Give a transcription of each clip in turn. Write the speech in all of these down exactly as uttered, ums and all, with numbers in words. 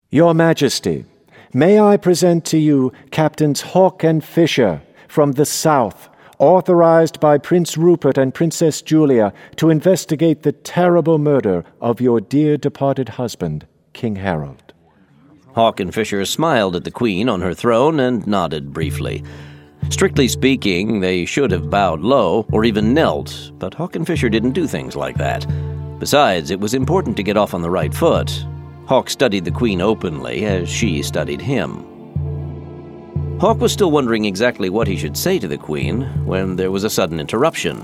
Your Majesty, may I present to you Captains Hawke and Fisher from the South, authorized by Prince Rupert and Princess Julia to investigate the terrible murder of your dear departed husband, King Harold. Hawke and Fisher smiled at the Queen on her throne and nodded briefly. Strictly speaking, they should have bowed low or even knelt, but Hawke and Fisher didn't do things like that. Besides, it was important to get off on the right foot. Hawke studied the Queen openly as she studied him. Hawke was still wondering exactly what he should say to the Queen when there was a sudden interruption.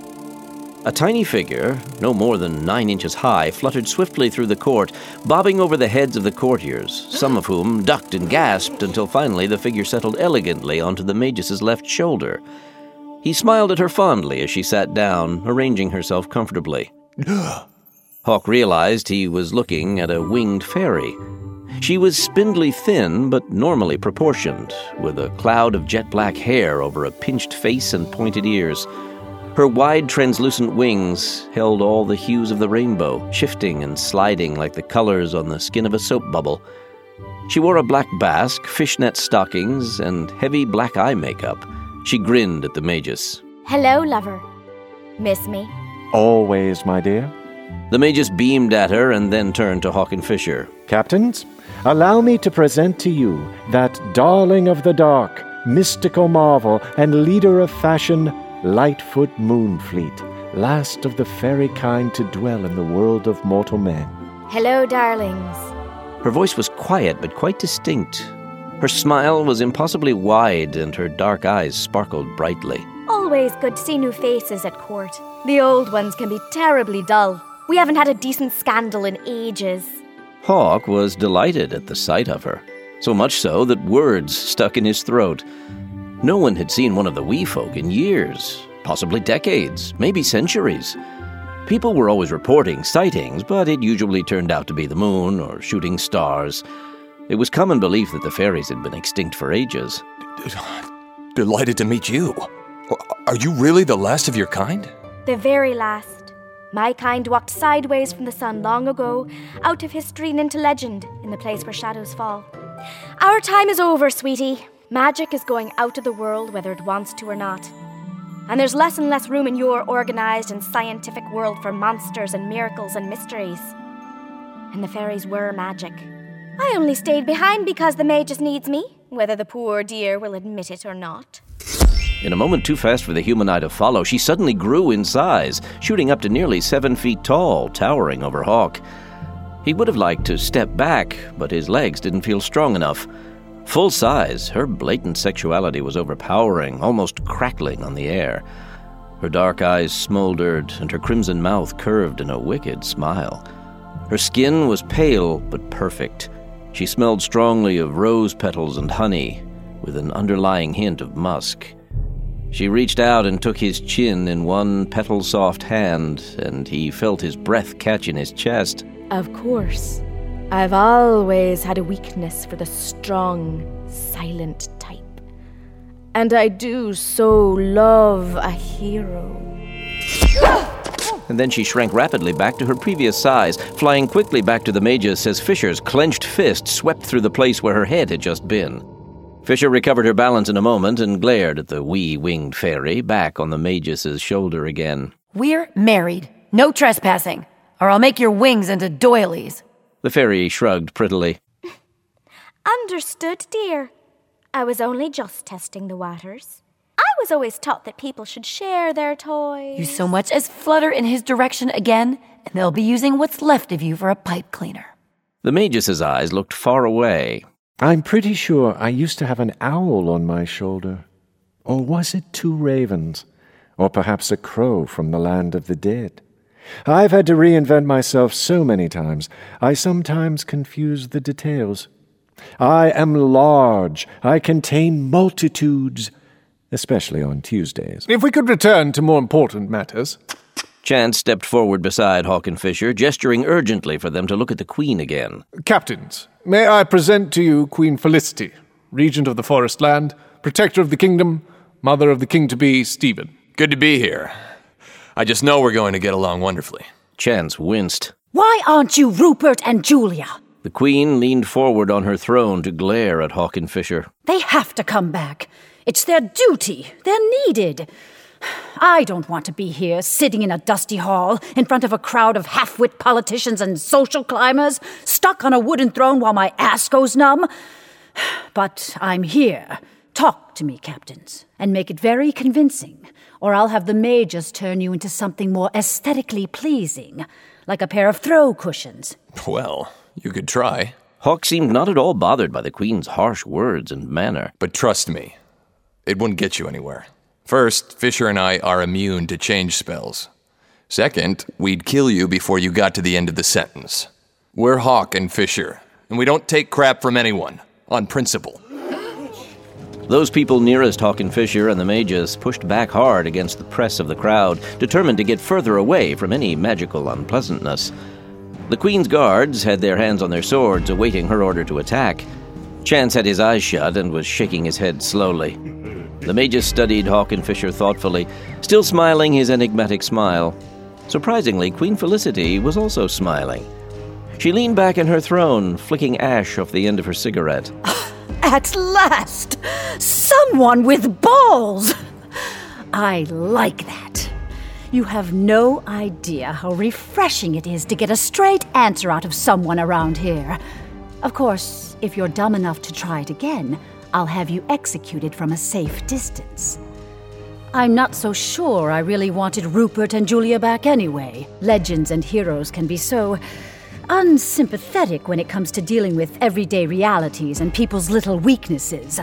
A tiny figure, no more than nine inches high, fluttered swiftly through the court, bobbing over the heads of the courtiers, some of whom ducked and gasped until finally the figure settled elegantly onto the Magus' left shoulder. He smiled at her fondly as she sat down, arranging herself comfortably. Hawke realized he was looking at a winged fairy. She was spindly thin, but normally proportioned, with a cloud of jet-black hair over a pinched face and pointed ears. Her wide, translucent wings held all the hues of the rainbow, shifting and sliding like the colors on the skin of a soap bubble. She wore a black basque, fishnet stockings, and heavy black eye makeup. She grinned at the Magus. Hello, lover. Miss me? Always, my dear. The Magus beamed at her and then turned to Hawke and Fisher. Captains, allow me to present to you that darling of the dark, mystical marvel, and leader of fashion, Lightfoot Moonfleet, last of the fairy kind to dwell in the world of mortal men. Hello, darlings. Her voice was quiet but quite distinct. Her smile was impossibly wide and her dark eyes sparkled brightly. Always good to see new faces at court. The old ones can be terribly dull. We haven't had a decent scandal in ages. Hawke was delighted at the sight of her, so much so that words stuck in his throat. No one had seen one of the wee folk in years, possibly decades, maybe centuries. People were always reporting sightings, but it usually turned out to be the moon or shooting stars. It was common belief that the fairies had been extinct for ages. Delighted to meet you. Are you really the last of your kind? The very last. My kind walked sideways from the sun long ago, out of history and into legend, in the place where shadows fall. Our time is over, sweetie. Magic is going out of the world whether it wants to or not. And there's less and less room in your organized and scientific world for monsters and miracles and mysteries. And the fairies were magic. I only stayed behind because the Magus needs me, whether the poor dear will admit it or not. In a moment too fast for the human eye to follow, she suddenly grew in size, shooting up to nearly seven feet tall, towering over Hawke. He would have liked to step back, but his legs didn't feel strong enough. Full size, her blatant sexuality was overpowering, almost crackling on the air. Her dark eyes smoldered, and her crimson mouth curved in a wicked smile. Her skin was pale but perfect. She smelled strongly of rose petals and honey, with an underlying hint of musk. She reached out and took his chin in one petal-soft hand, and he felt his breath catch in his chest. Of course. I've always had a weakness for the strong, silent type. And I do so love a hero. And then she shrank rapidly back to her previous size, flying quickly back to the Magus as Fisher's clenched fist swept through the place where her head had just been. Fisher recovered her balance in a moment and glared at the wee winged fairy back on the Magus' shoulder again. We're married. No trespassing, or I'll make your wings into doilies. The fairy shrugged prettily. Understood, dear. I was only just testing the waters. I was always taught that people should share their toys. You so much as flutter in his direction again, and they'll be using what's left of you for a pipe cleaner. The Magus' eyes looked far away. I'm pretty sure I used to have an owl on my shoulder. Or was it two ravens? Or perhaps a crow from the land of the dead? I've had to reinvent myself so many times, I sometimes confuse the details. I am large. I contain multitudes, especially on Tuesdays. If we could return to more important matters. Chance stepped forward beside Hawke and Fisher, gesturing urgently for them to look at the Queen again. Captains, may I present to you Queen Felicity, Regent of the Forest Land, Protector of the Kingdom, Mother of the King-to-be, Stephen. Good to be here. I just know we're going to get along wonderfully. Chance winced. Why aren't you Rupert and Julia? The Queen leaned forward on her throne to glare at Hawk and Fisher. They have to come back. It's their duty. They're needed. I don't want to be here, sitting in a dusty hall, in front of a crowd of half-wit politicians and social climbers, stuck on a wooden throne while my ass goes numb. But I'm here. Talk to me, captains, and make it very convincing, or I'll have the mages turn you into something more aesthetically pleasing, like a pair of throw cushions. Well, you could try. Hawk seemed not at all bothered by the Queen's harsh words and manner. But trust me, it wouldn't get you anywhere. First, Fisher and I are immune to change spells. Second, we'd kill you before you got to the end of the sentence. We're Hawk and Fisher, and we don't take crap from anyone, on principle. Those people nearest Hawk and Fisher and the mages pushed back hard against the press of the crowd, determined to get further away from any magical unpleasantness. The Queen's guards had their hands on their swords, awaiting her order to attack. Chance had his eyes shut and was shaking his head slowly. The mages studied Hawk and Fisher thoughtfully, still smiling his enigmatic smile. Surprisingly, Queen Felicity was also smiling. She leaned back in her throne, flicking ash off the end of her cigarette. At last! Someone with balls! I like that. You have no idea how refreshing it is to get a straight answer out of someone around here. Of course, if you're dumb enough to try it again, I'll have you executed from a safe distance. I'm not so sure I really wanted Rupert and Julia back anyway. Legends and heroes can be so unsympathetic when it comes to dealing with everyday realities and people's little weaknesses.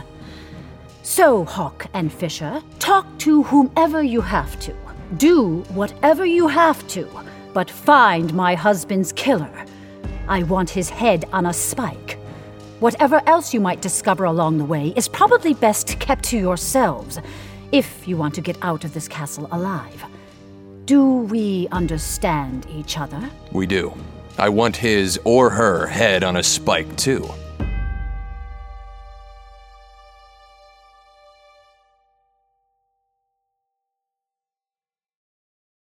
So, Hawk and Fisher, talk to whomever you have to. Do whatever you have to, but find my husband's killer. I want his head on a spike. Whatever else you might discover along the way is probably best kept to yourselves, if you want to get out of this castle alive. Do we understand each other? We do. I want his or her head on a spike, too.